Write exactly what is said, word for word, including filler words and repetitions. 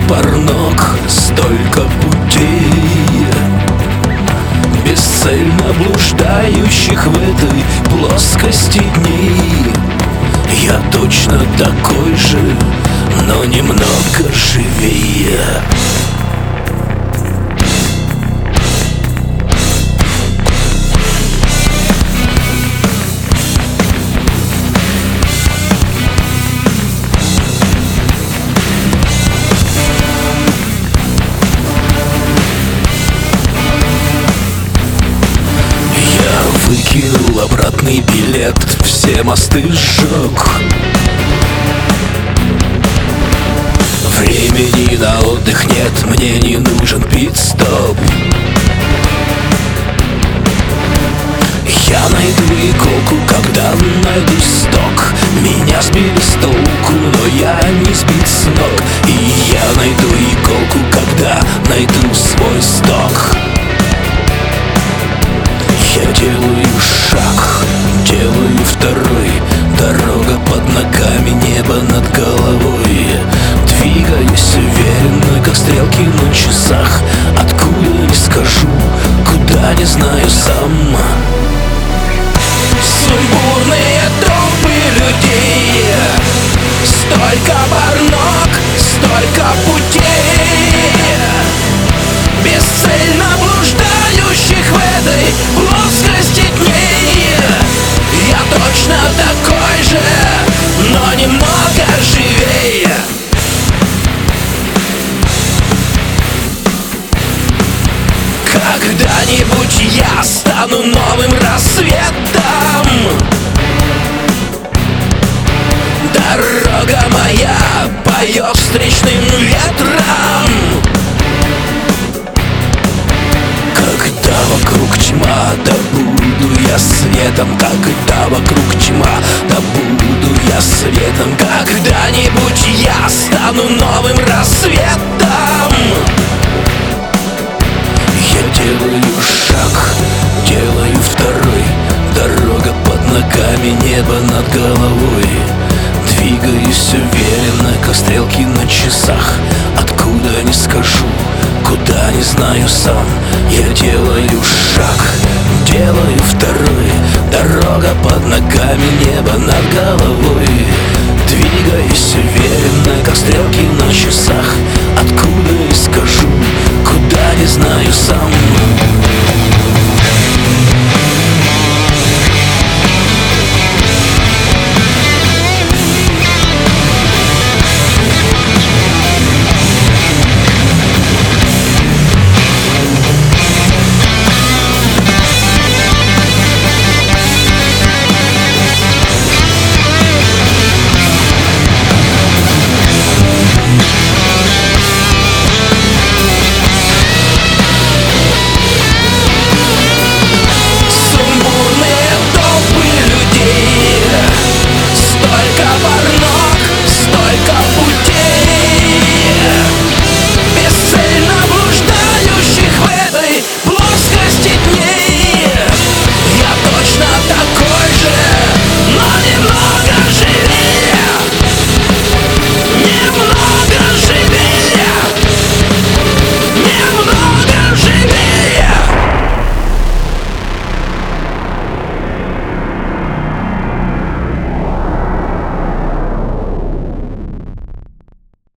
пар ног, столько путей, бесцельно блуждающих в этой плоскости дней. Я точно такой же, но немного живее. Выкинул обратный билет, все мосты сжег. Времени на отдых нет, мне не нужен пит-стоп. Я найду иголку, когда найду сток. Меня сбили с толку, но я не сбит с ног. И я найду иголку, когда найду свой сток. Я делаю шаг, делаю второй. Дорога под ногами, небо над головой. Двигаюсь уверенно, как стрелки на часах. Откуда не скажу, куда не знаю сам. Сумбурные толпы людей, столько пар ног, столько путей, бесцельно блуждающих в этой плоскости дней. Я точно такой же, но немного живее. Когда-нибудь я стану новым рассветом. Дорога моя поет встречным ветром. Когда вокруг тьма, да буду я светом. Когда вокруг тьма, да буду я светом. Когда-нибудь я стану новым рассветом. Я делаю шаг, делаю второй. Дорога под ногами, небо над головой. Двигаюсь уверенно, как стрелки на часах. Откуда не скажу, куда не знаю сам. Я делаю шаг, делаю второй. Дорога под ногами, небо над головой.